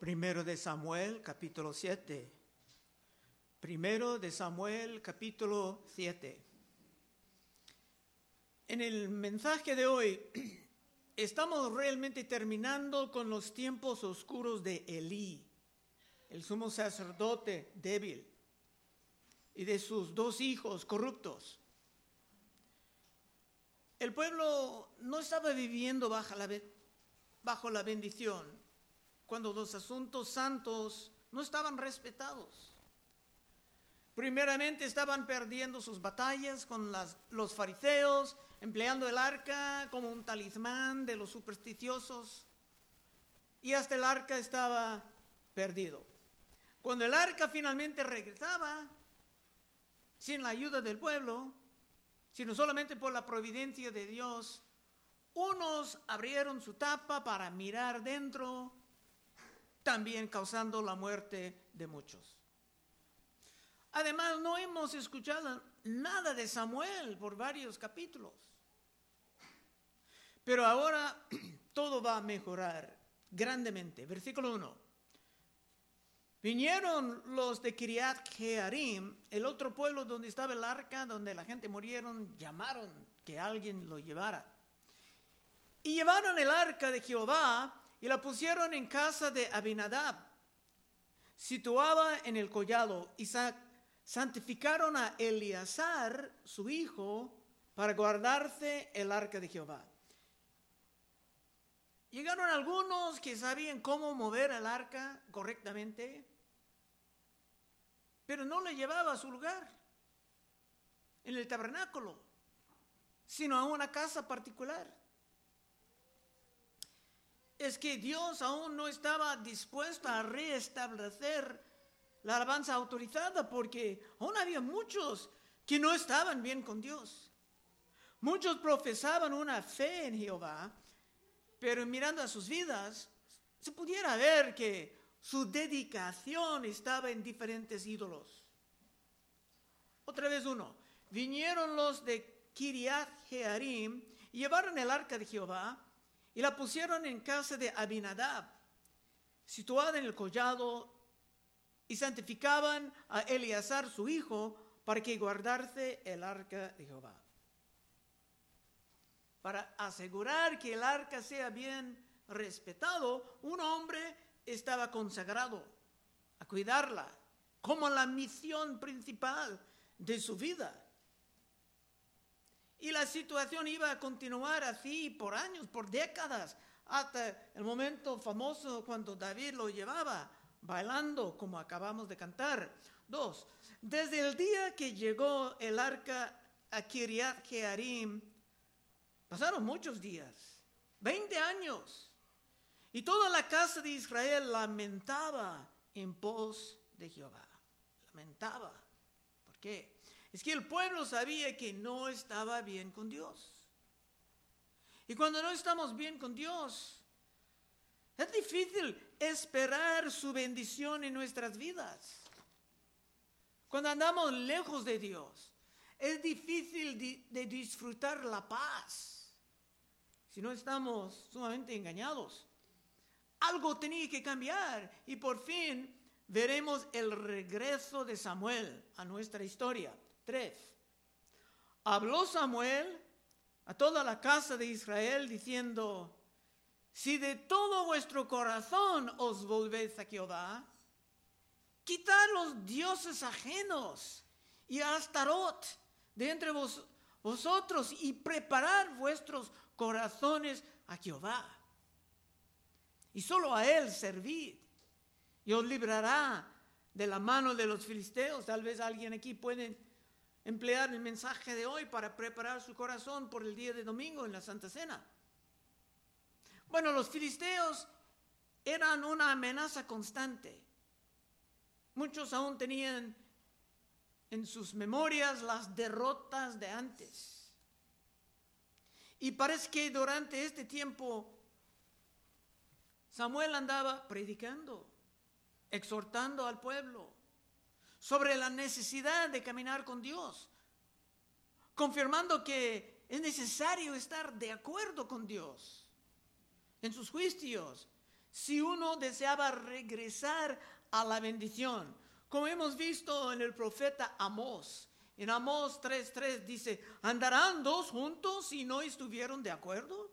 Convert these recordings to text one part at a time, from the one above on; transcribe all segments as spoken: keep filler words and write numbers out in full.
Primero de Samuel, capítulo siete. Primero de Samuel, capítulo siete. En el mensaje de hoy estamos realmente terminando con los tiempos oscuros de Elí, el sumo sacerdote débil, y de sus dos hijos corruptos. El pueblo no estaba viviendo bajo la, bajo la bendición cuando los asuntos santos no estaban respetados. Primeramente estaban perdiendo sus batallas con las, los fariseos, empleando el arca como un talismán de los supersticiosos, y hasta el arca estaba perdido. Cuando el arca finalmente regresaba, sin la ayuda del pueblo, sino solamente por la providencia de Dios, unos abrieron su tapa para mirar dentro, también causando la muerte de muchos. Además, no hemos escuchado nada de Samuel por varios capítulos. Pero ahora todo va a mejorar grandemente. Versículo uno. Vinieron los de Kiriat Jearim, el otro pueblo donde estaba el arca, donde la gente murieron, llamaron que alguien lo llevara. Y llevaron el arca de Jehová y la pusieron en casa de Abinadab, situada en el collado, y santificaron a Eleazar, su hijo, para guardarse el arca de Jehová. Llegaron algunos que sabían cómo mover el arca correctamente, pero no le llevaba a su lugar, en el tabernáculo, sino a una casa particular. Es que Dios aún no estaba dispuesto a restablecer la alabanza autorizada, porque aún había muchos que no estaban bien con Dios. Muchos profesaban una fe en Jehová, pero mirando a sus vidas, se pudiera ver que su dedicación estaba en diferentes ídolos. Otra vez uno. Vinieron los de Kiriat Jearim y llevaron el arca de Jehová y la pusieron en casa de Abinadab, situada en el collado, y santificaban a Eleazar su hijo para que guardase el arca de Jehová. Para asegurar que el arca sea bien respetado, un hombre estaba consagrado a cuidarla como la misión principal de su vida. Y la situación iba a continuar así por años, por décadas, hasta el momento famoso cuando David lo llevaba bailando, como acabamos de cantar. Dos, desde el día que llegó el arca a Kiriat Jearim, pasaron muchos días, veinte años, y toda la casa de Israel lamentaba en pos de Jehová. Lamentaba. ¿Por qué? Es que el pueblo sabía que no estaba bien con Dios. Y cuando no estamos bien con Dios, es difícil esperar su bendición en nuestras vidas. Cuando andamos lejos de Dios, es difícil de, de disfrutar la paz. Si no estamos sumamente engañados. Algo tenía que cambiar y por fin veremos el regreso de Samuel a nuestra historia. Tres. Habló Samuel a toda la casa de Israel diciendo: si de todo vuestro corazón os volvéis a Jehová, quitad los dioses ajenos y a Astarot de entre vos, vosotros y preparad vuestros corazones a Jehová. Y solo a él servid, y os librará de la mano de los filisteos. Tal vez alguien aquí puede emplear el mensaje de hoy para preparar su corazón por el día de domingo en la Santa Cena. Bueno, los filisteos eran una amenaza constante. Muchos aún tenían en sus memorias las derrotas de antes. Y parece que durante este tiempo Samuel andaba predicando, exhortando al pueblo sobre la necesidad de caminar con Dios, confirmando que es necesario estar de acuerdo con Dios en sus juicios, si uno deseaba regresar a la bendición. Como hemos visto en el profeta Amós. En Amós tres tres dice, ¿andarán dos juntos si no estuvieron de acuerdo?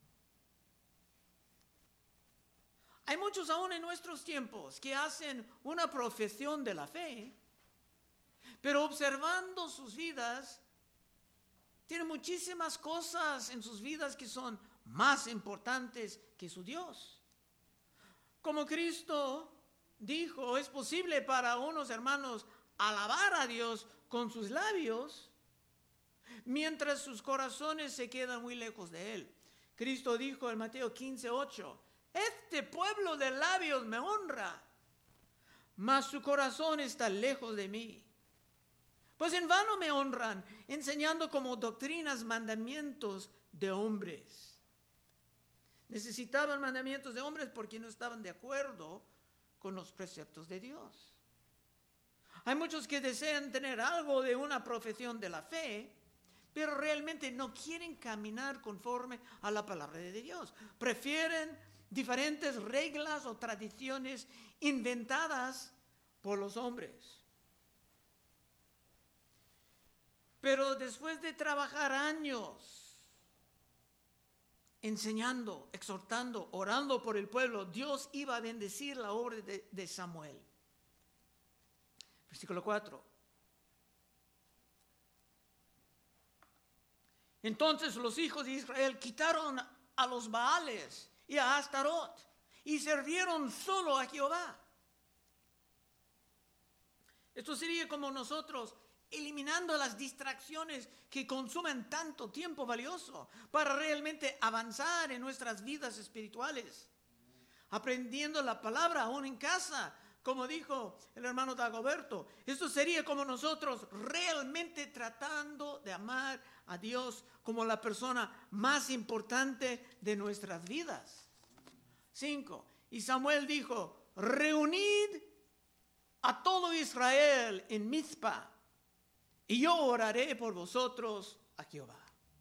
Hay muchos aún en nuestros tiempos que hacen una profesión de la fe, pero observando sus vidas, tienen muchísimas cosas en sus vidas que son más importantes que su Dios. Como Cristo dijo, es posible para unos hermanos alabar a Dios con sus labios, mientras sus corazones se quedan muy lejos de Él. Cristo dijo en Mateo quince ocho, este pueblo de labios me honra, mas su corazón está lejos de mí. Pues en vano me honran, enseñando como doctrinas mandamientos de hombres. Necesitaban mandamientos de hombres porque no estaban de acuerdo con los preceptos de Dios. Hay muchos que desean tener algo de una profesión de la fe, pero realmente no quieren caminar conforme a la palabra de Dios. Prefieren diferentes reglas o tradiciones inventadas por los hombres. Pero después de trabajar años enseñando, exhortando, orando por el pueblo, Dios iba a bendecir la obra de, de Samuel. Versículo cuatro. Entonces los hijos de Israel quitaron a los Baales y a Astarot y sirvieron solo a Jehová. Esto sería como nosotros eliminando las distracciones que consumen tanto tiempo valioso para realmente avanzar en nuestras vidas espirituales. Aprendiendo la palabra aún en casa, como dijo el hermano Dagoberto. Esto sería como nosotros realmente tratando de amar a Dios como la persona más importante de nuestras vidas. Cinco. Y Samuel dijo, reunid a todo Israel en Mizpa, y yo oraré por vosotros a Jehová.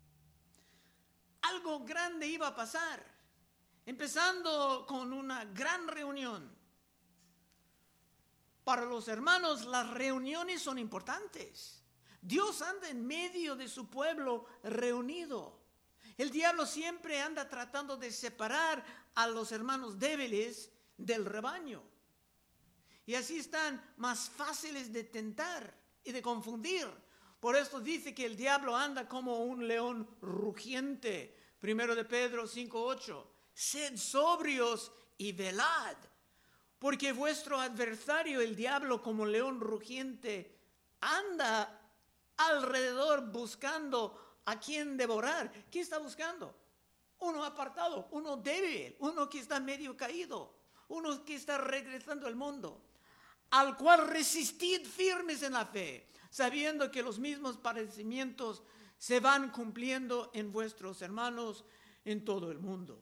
Algo grande iba a pasar, empezando con una gran reunión. Para los hermanos, las reuniones son importantes. Dios anda en medio de su pueblo reunido. El diablo siempre anda tratando de separar a los hermanos débiles del rebaño. Y así están más fáciles de tentar y de confundir. Por esto dice que el diablo anda como un león rugiente. Primero de Pedro cinco ocho. Sed sobrios y velad, porque vuestro adversario, el diablo, como león rugiente, anda alrededor buscando a quien devorar. ¿Qué está buscando? Uno apartado, uno débil, uno que está medio caído, uno que está regresando al mundo, al cual resistid firmes en la fe, sabiendo que los mismos padecimientos se van cumpliendo en vuestros hermanos en todo el mundo.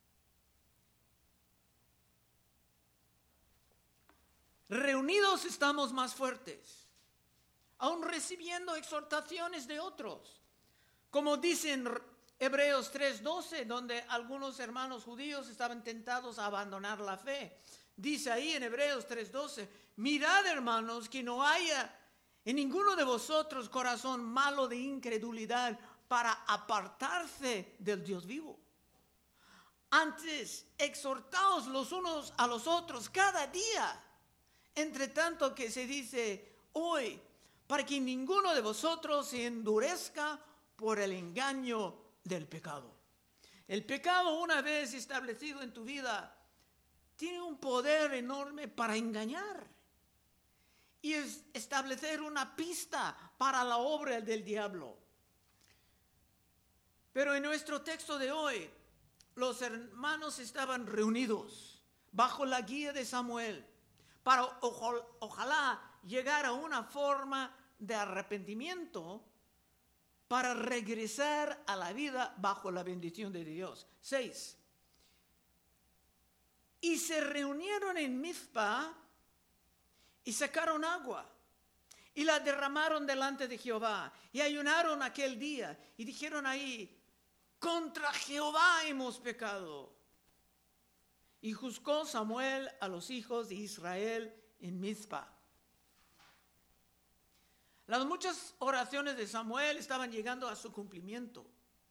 Reunidos estamos más fuertes, aún recibiendo exhortaciones de otros. Como dice en Hebreos tres doce, donde algunos hermanos judíos estaban tentados a abandonar la fe. Dice ahí en Hebreos tres doce, mirad hermanos que no haya en ninguno de vosotros corazón malo de incredulidad para apartarse del Dios vivo. Antes, exhortaos los unos a los otros cada día, entre tanto que se dice hoy, para que ninguno de vosotros se endurezca por el engaño del pecado. El pecado, una vez establecido en tu vida, tiene un poder enorme para engañar y es establecer una pista para la obra del diablo. Pero en nuestro texto de hoy, los hermanos estaban reunidos bajo la guía de Samuel para ojalá, ojalá llegar a una forma de arrepentimiento para regresar a la vida bajo la bendición de Dios. Seis. Y se reunieron en Mizpa y sacaron agua y la derramaron delante de Jehová y ayunaron aquel día y dijeron ahí, contra Jehová hemos pecado. Y juzgó Samuel a los hijos de Israel en Mizpa. Las muchas oraciones de Samuel estaban llegando a su cumplimiento.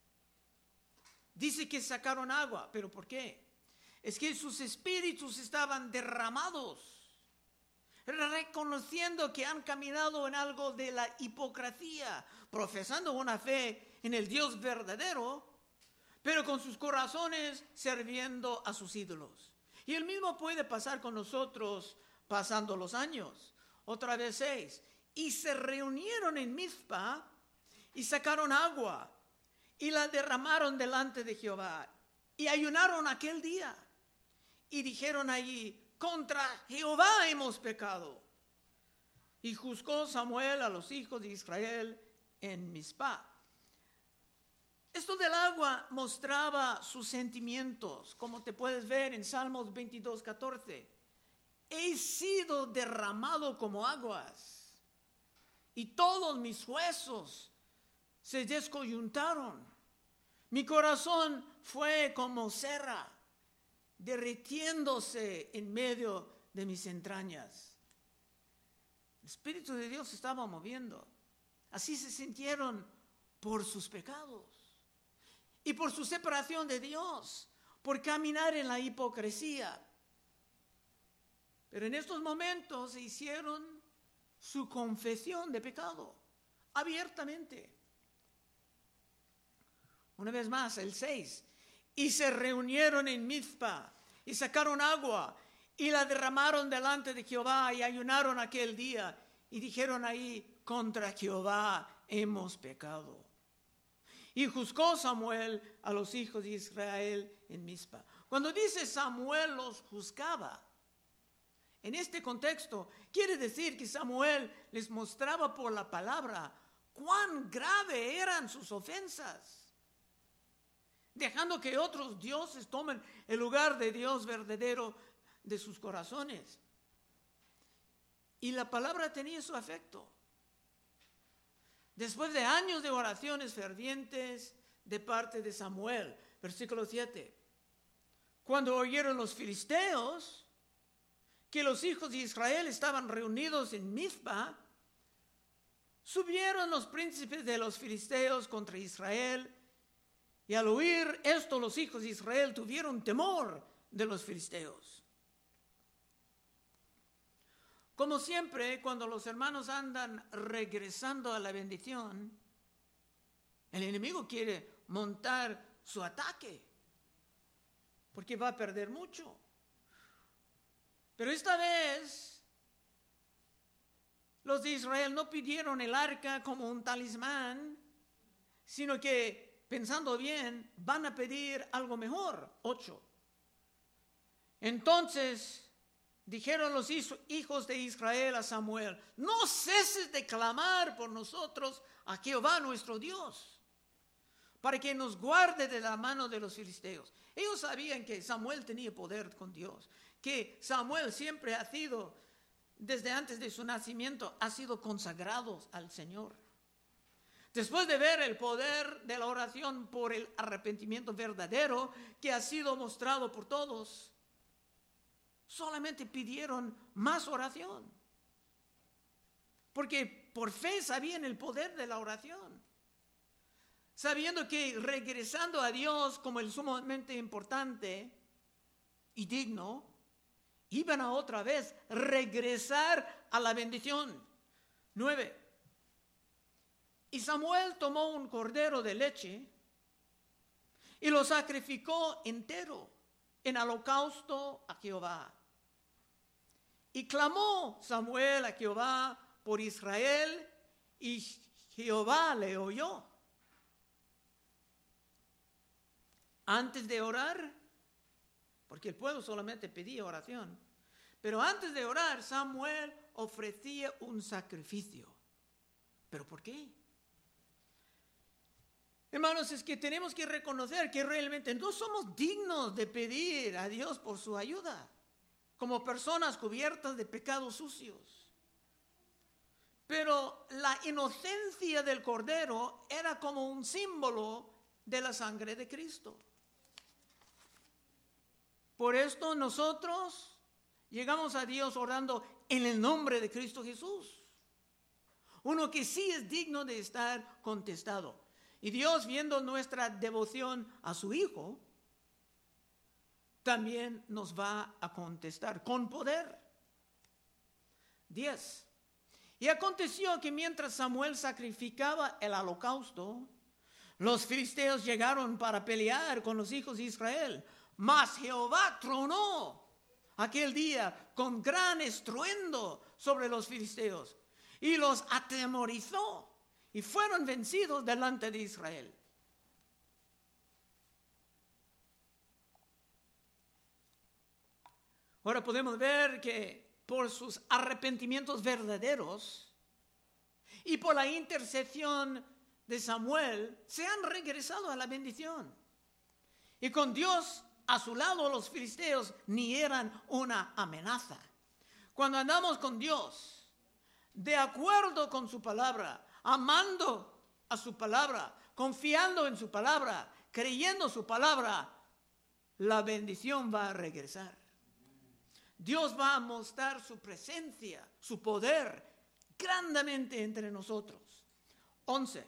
Dice que sacaron agua, pero ¿por qué? Es que sus espíritus estaban derramados, reconociendo que han caminado en algo de la hipocresía, profesando una fe en el Dios verdadero, pero con sus corazones sirviendo a sus ídolos. Y el mismo puede pasar con nosotros pasando los años. Otra vez seis. Y se reunieron en Mizpa y sacaron agua y la derramaron delante de Jehová. Y ayunaron aquel día y dijeron allí: contra Jehová hemos pecado. Y juzgó Samuel a los hijos de Israel en Mizpa. Esto del agua mostraba sus sentimientos, como te puedes ver en Salmos veintidós, catorce. He sido derramado como aguas, y todos mis huesos se descoyuntaron. Mi corazón fue como cera, derritiéndose en medio de mis entrañas. El Espíritu de Dios se estaba moviendo. Así se sintieron por sus pecados y por su separación de Dios, por caminar en la hipocresía. Pero en estos momentos se hicieron su confesión de pecado abiertamente. Una vez más, el seis. Y se reunieron en Mizpa y sacaron agua y la derramaron delante de Jehová y ayunaron aquel día y dijeron ahí: contra Jehová hemos pecado. Y juzgó Samuel a los hijos de Israel en Mizpa. Cuando dice Samuel los juzgaba, en este contexto quiere decir que Samuel les mostraba por la palabra cuán grave eran sus ofensas, dejando que otros dioses tomen el lugar de Dios verdadero de sus corazones. Y la palabra tenía su efecto. Después de años de oraciones fervientes de parte de Samuel, versículo siete, cuando oyeron los filisteos que los hijos de Israel estaban reunidos en Mizpa, subieron los príncipes de los filisteos contra Israel, y al oír esto los hijos de Israel tuvieron temor de los filisteos. Como siempre, cuando los hermanos andan regresando a la bendición, el enemigo quiere montar su ataque, porque va a perder mucho. Pero esta vez, los de Israel no pidieron el arca como un talismán, sino que, pensando bien, van a pedir algo mejor. Ocho. Entonces dijeron los hijos de Israel a Samuel: no ceses de clamar por nosotros a Jehová nuestro Dios, para que nos guarde de la mano de los filisteos. Ellos sabían que Samuel tenía poder con Dios, que Samuel siempre ha sido, desde antes de su nacimiento, ha sido consagrado al Señor. Después de ver el poder de la oración por el arrepentimiento verdadero que ha sido mostrado por todos, solamente pidieron más oración, porque por fe sabían el poder de la oración, sabiendo que regresando a Dios como el sumamente importante y digno, iban a otra vez regresar a la bendición. Nueve. Y Samuel tomó un cordero de leche y lo sacrificó entero en holocausto a Jehová. Y clamó Samuel a Jehová por Israel, y Jehová le oyó. Antes de orar, porque el pueblo solamente pedía oración, pero antes de orar, Samuel ofrecía un sacrificio. ¿Pero por qué? Hermanos, es que tenemos que reconocer que realmente no somos dignos de pedir a Dios por su ayuda, como personas cubiertas de pecados sucios. Pero la inocencia del cordero era como un símbolo de la sangre de Cristo. Por esto nosotros llegamos a Dios orando en el nombre de Cristo Jesús. Uno que sí es digno de estar contestado. Y Dios, viendo nuestra devoción a su Hijo, también nos va a contestar con poder. diez. Y aconteció que mientras Samuel sacrificaba el holocausto, los filisteos llegaron para pelear con los hijos de Israel. Mas Jehová tronó aquel día con gran estruendo sobre los filisteos y los atemorizó y fueron vencidos delante de Israel. Ahora podemos ver que por sus arrepentimientos verdaderos y por la intercesión de Samuel se han regresado a la bendición. Y con Dios a su lado, los filisteos ni eran una amenaza. Cuando andamos con Dios, de acuerdo con su palabra, amando a su palabra, confiando en su palabra, creyendo su palabra, la bendición va a regresar. Dios va a mostrar su presencia, su poder, grandemente entre nosotros. once.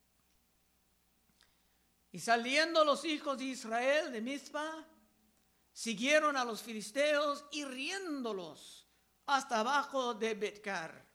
Y saliendo los hijos de Israel de Mizpa, siguieron a los filisteos hiriéndolos hasta abajo de Betcar.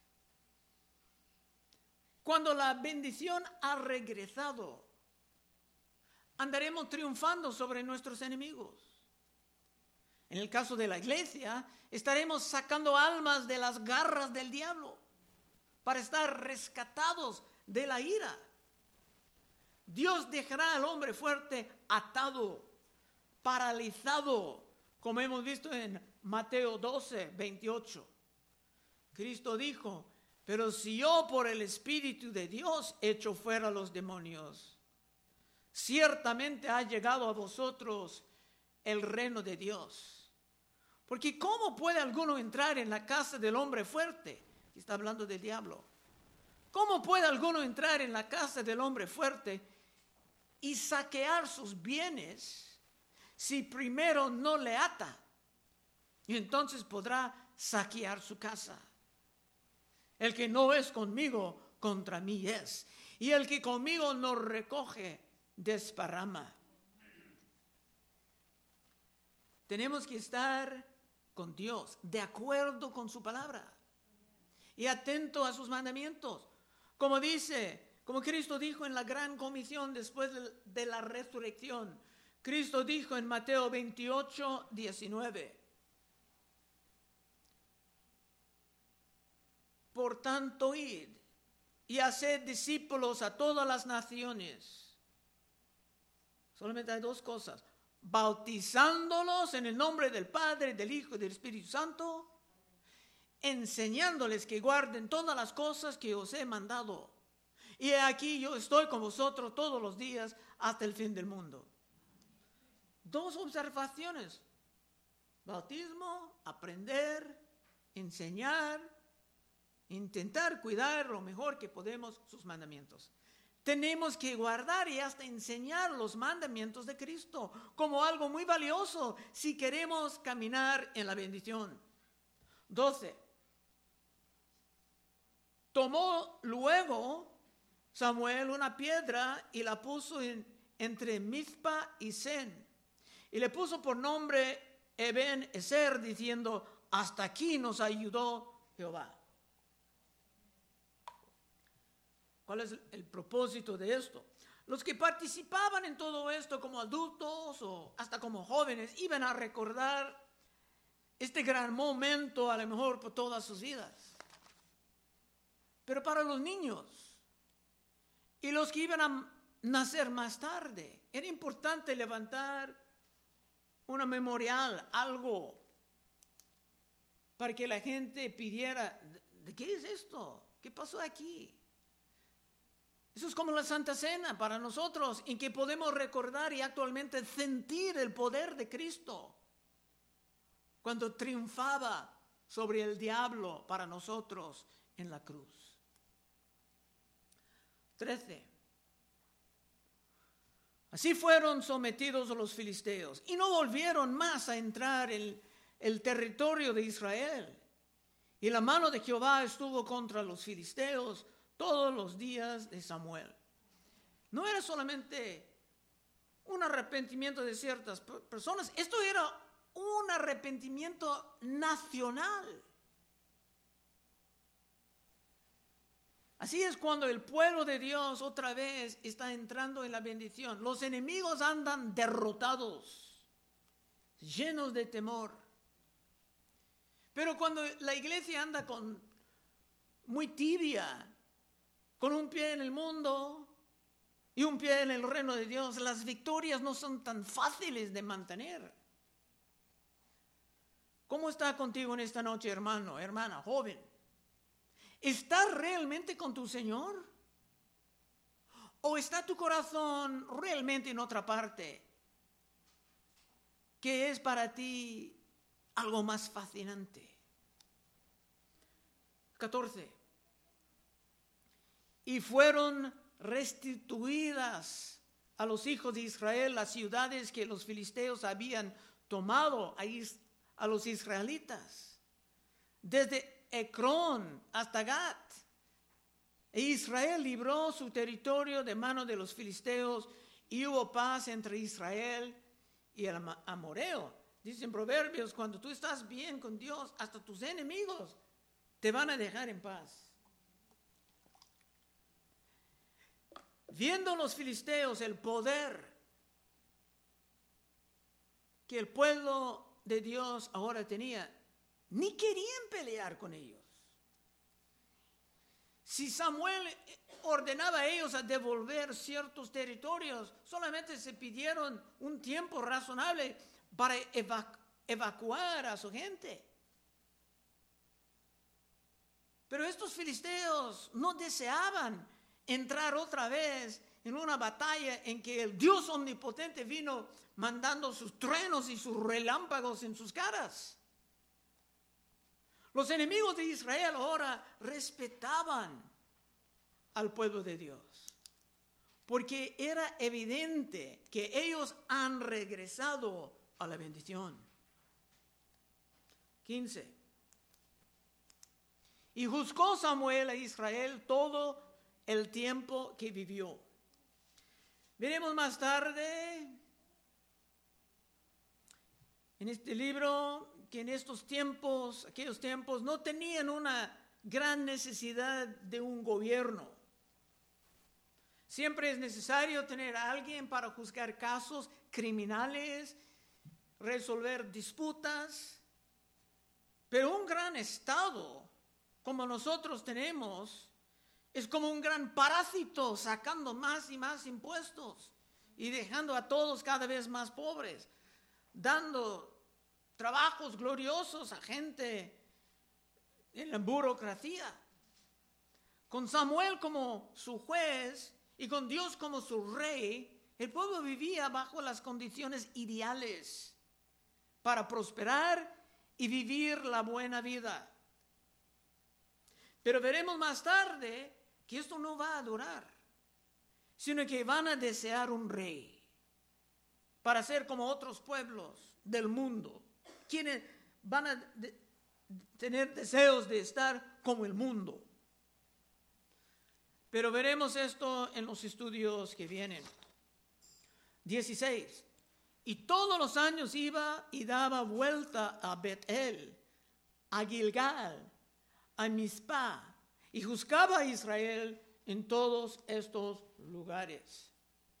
Cuando la bendición ha regresado, andaremos triunfando sobre nuestros enemigos. En el caso de la iglesia, estaremos sacando almas de las garras del diablo para estar rescatados de la ira. Dios dejará al hombre fuerte atado, paralizado, como hemos visto en Mateo doce, veintiocho. Cristo dijo: pero si yo por el Espíritu de Dios echo fuera los demonios, ciertamente ha llegado a vosotros el reino de Dios. Porque ¿cómo puede alguno entrar en la casa del hombre fuerte? Está hablando del diablo. ¿Cómo puede alguno entrar en la casa del hombre fuerte y saquear sus bienes si primero no le ata? Y entonces podrá saquear su casa. El que no es conmigo, contra mí es. Y el que conmigo no recoge, desparrama. Tenemos que estar con Dios, de acuerdo con su palabra y atento a sus mandamientos. Como dice, como Cristo dijo en la gran comisión después de, de la resurrección. Cristo dijo en Mateo veintiocho, diecinueve. Por tanto, id y haced discípulos a todas las naciones. Solamente hay dos cosas: bautizándolos en el nombre del Padre, del Hijo y del Espíritu Santo, enseñándoles que guarden todas las cosas que os he mandado. Y aquí yo estoy con vosotros todos los días hasta el fin del mundo. Dos observaciones: bautismo, aprender, enseñar, intentar cuidar lo mejor que podemos sus mandamientos. Tenemos que guardar y hasta enseñar los mandamientos de Cristo como algo muy valioso si queremos caminar en la bendición. doce. Tomó luego Samuel una piedra y la puso en, entre Mizpa y Sen. Y le puso por nombre Eben Ezer, diciendo: hasta aquí nos ayudó Jehová. ¿Cuál es el propósito de esto? Los que participaban en todo esto como adultos o hasta como jóvenes iban a recordar este gran momento a lo mejor por todas sus vidas. Pero para los niños y los que iban a nacer más tarde, era importante levantar una memorial, algo, para que la gente pidiera: ¿de qué es esto? ¿Qué pasó aquí? Eso es como la Santa Cena para nosotros, en que podemos recordar y actualmente sentir el poder de Cristo cuando triunfaba sobre el diablo para nosotros en la cruz. trece. Así fueron sometidos los filisteos y no volvieron más a entrar en el territorio de Israel. Y la mano de Jehová estuvo contra los filisteos todos los días de Samuel. No era solamente un arrepentimiento de ciertas personas, esto era un arrepentimiento nacional. Así es cuando el pueblo de Dios otra vez está entrando en la bendición. Los enemigos andan derrotados, llenos de temor. Pero cuando la iglesia anda con muy tibia, con un pie en el mundo y un pie en el reino de Dios, las victorias no son tan fáciles de mantener. ¿Cómo está contigo en esta noche, hermano, hermana, joven? ¿Estás realmente con tu Señor? ¿O está tu corazón realmente en otra parte que es para ti algo más fascinante? catorce. Y fueron restituidas a los hijos de Israel las ciudades que los filisteos habían tomado a, is- a los israelitas, desde Ecrón hasta Gat. E Israel libró su territorio de mano de los filisteos y hubo paz entre Israel y el amoreo. Dicen Proverbios, cuando tú estás bien con Dios, hasta tus enemigos te van a dejar en paz. Viendo los filisteos el poder que el pueblo de Dios ahora tenía, ni querían pelear con ellos. Si Samuel ordenaba a ellos a devolver ciertos territorios, solamente se pidieron un tiempo razonable para evac- evacuar a su gente. Pero estos filisteos no deseaban entrar otra vez en una batalla en que el Dios omnipotente vino mandando sus truenos y sus relámpagos en sus caras. Los enemigos de Israel ahora respetaban al pueblo de Dios, porque era evidente que ellos han regresado a la bendición. quince. Y juzgó Samuel a Israel todo el tiempo que vivió. Veremos más tarde en este libro que en estos tiempos, aquellos tiempos, no tenían una gran necesidad de un gobierno. Siempre es necesario tener a alguien para juzgar casos criminales, resolver disputas, pero un gran estado como nosotros tenemos es como un gran parásito sacando más y más impuestos y dejando a todos cada vez más pobres, dando trabajos gloriosos a gente en la burocracia. Con Samuel como su juez y con Dios como su rey, el pueblo vivía bajo las condiciones ideales para prosperar y vivir la buena vida. Pero veremos más tarde que esto no va a durar, sino que van a desear un rey para ser como otros pueblos del mundo, quienes van a de- tener deseos de estar como el mundo. Pero veremos esto en los estudios que vienen. dieciséis. Y todos los años iba y daba vuelta a Betel, a Gilgal, a Mizpah, y juzgaba a Israel en todos estos lugares.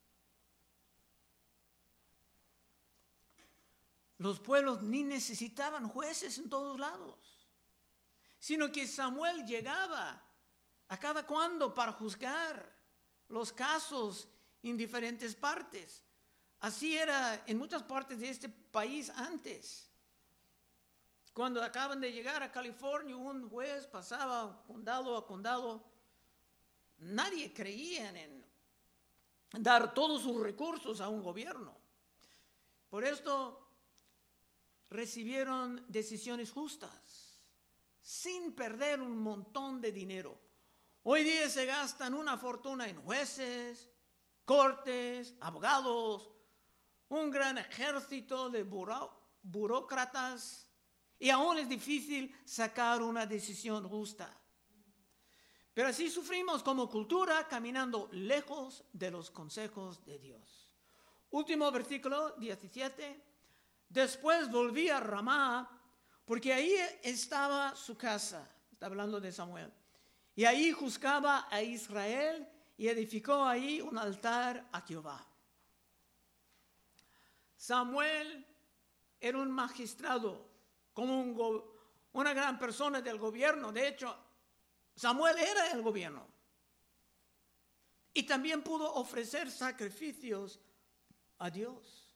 Los pueblos ni necesitaban jueces en todos lados, sino que Samuel llegaba a cada cuando para juzgar los casos en diferentes partes. Así era en muchas partes de este país antes. Cuando acaban de llegar a California, un juez pasaba condado a condado. Nadie creía en dar todos sus recursos a un gobierno. Por esto recibieron decisiones justas, sin perder un montón de dinero. Hoy día se gastan una fortuna en jueces, cortes, abogados, un gran ejército de buró, burócratas, y aún es difícil sacar una decisión justa. Pero así sufrimos como cultura, caminando lejos de los consejos de Dios. Último versículo, diecisiete. Después volví a Ramá, porque ahí estaba su casa. Está hablando de Samuel. Y ahí juzgaba a Israel y edificó ahí un altar a Jehová. Samuel era un magistrado, como un go- una gran persona del gobierno. De hecho, Samuel era el gobierno. Y también pudo ofrecer sacrificios a Dios.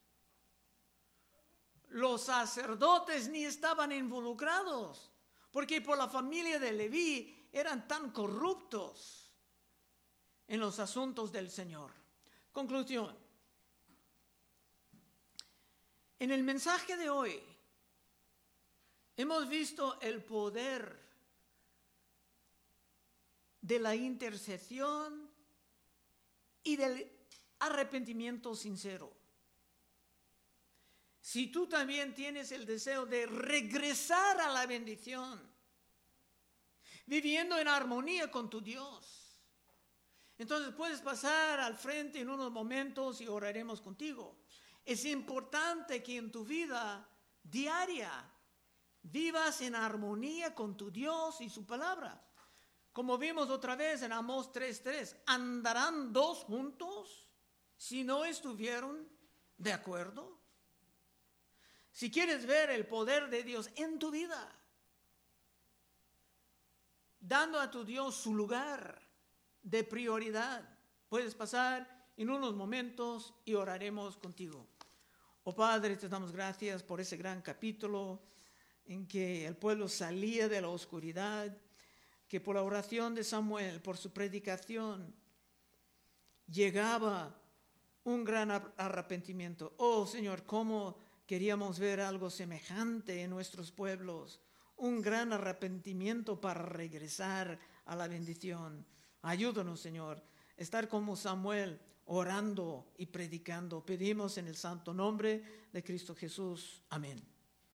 Los sacerdotes ni estaban involucrados, porque por la familia de Leví eran tan corruptos en los asuntos del Señor. Conclusión. En el mensaje de hoy hemos visto el poder de la intercesión y del arrepentimiento sincero. Si tú también tienes el deseo de regresar a la bendición, viviendo en armonía con tu Dios, entonces puedes pasar al frente en unos momentos y oraremos contigo. Es importante que en tu vida diaria vivas en armonía con tu Dios y su palabra. Como vimos otra vez en Amós tres tres, ¿andarán dos juntos si no estuvieron de acuerdo? Si quieres ver el poder de Dios en tu vida, dando a tu Dios su lugar de prioridad, puedes pasar en unos momentos y oraremos contigo. Oh Padre, te damos gracias por ese gran capítulo en que el pueblo salía de la oscuridad, que por la oración de Samuel, por su predicación, llegaba un gran arrepentimiento. Oh Señor, cómo queríamos ver algo semejante en nuestros pueblos, un gran arrepentimiento para regresar a la bendición. Ayúdanos, Señor, estar como Samuel, orando y predicando. Pedimos en el santo nombre de Cristo Jesús. Amén.